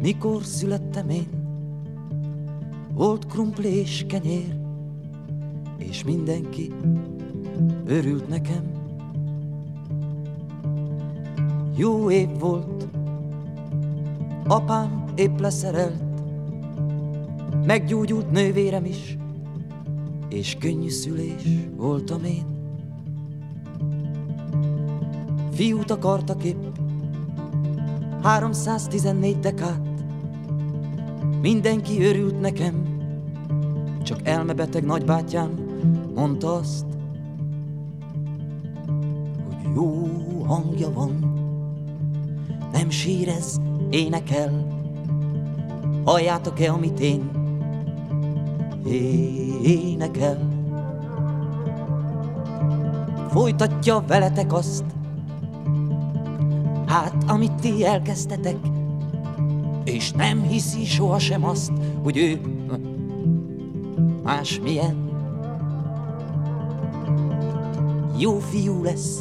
Mikor születtem én, volt krumpli és kenyér, és mindenki örült nekem. Jó év volt, apám épp leszerelt, meggyógyult nővérem is, és könnyű szülés voltam én. Fiút akartak épp, 314 dekát, mindenki örült nekem, csak elmebeteg nagybátyám mondta azt, hogy jó hangja van, nem sírez, énekel, halljátok-e, amit én énekel. Folytatja veletek azt, hát amit ti elkezdtetek, és nem hiszi sohasem azt, hogy ő másmilyen. Jó fiú lesz,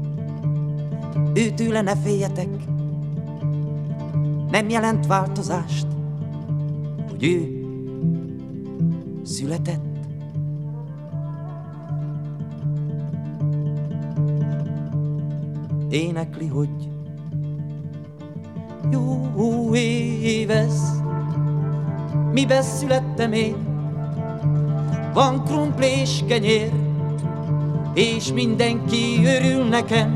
őtőle ne féljetek, nem jelent változást, hogy ő született. Énekli, hogy jó év ez, miben születtem én, van krumpli és kenyér, és mindenki örül nekem.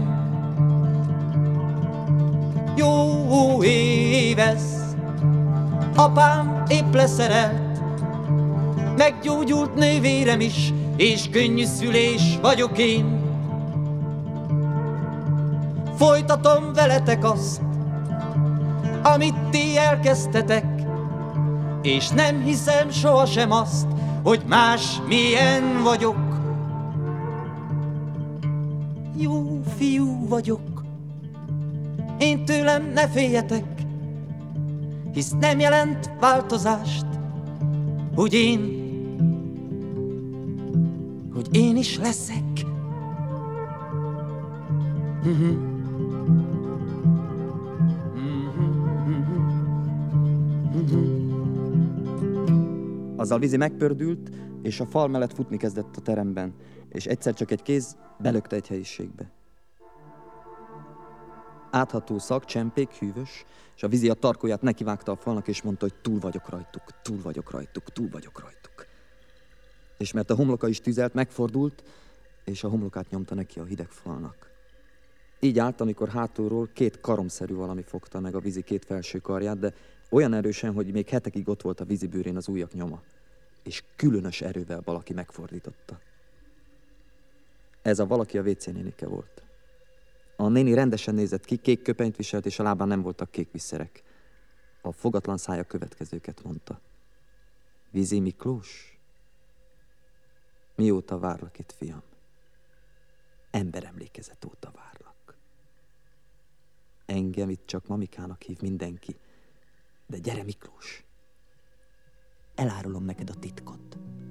Jó év ez, apám épp leszerelt, meggyógyult nővérem is, és könnyű szülés vagyok én. Folytatom veletek azt, amit ti elkezdtetek, és nem hiszem sohasem azt, hogy más milyen vagyok. Jó fiú vagyok, én tőlem ne féljetek, hisz nem jelent változást, hogy én is leszek. Azzal Vizi megpördült, és a fal mellett futni kezdett a teremben, és egyszer csak egy kéz belökte egy helyiségbe. Átható szag, csempék, hűvös, és a Vizi a tarkóját nekivágta a falnak, és mondta, hogy túl vagyok rajtuk, túl vagyok rajtuk, túl vagyok rajtuk. És mert a homloka is tüzelt, megfordult, és a homlokát nyomta neki a hideg falnak. Így állt, amikor hátulról két karomszerű valami fogta meg a Vizi két felső karját, de olyan erősen, hogy még hetekig ott volt a Vizi bőrén az ujjak nyoma, és különös erővel valaki megfordította. Ez a valaki a WC nénike volt. A néni rendesen nézett ki, kék köpenyt viselt, és a lábán nem voltak kék visszerek. A fogatlan szája következőket mondta. Vizi Miklós? Mióta várlak itt, fiam? Emberemlékezet óta várlak. Engem itt csak mamikának hív mindenki, de gyere, Miklós, elárulom neked a titkot.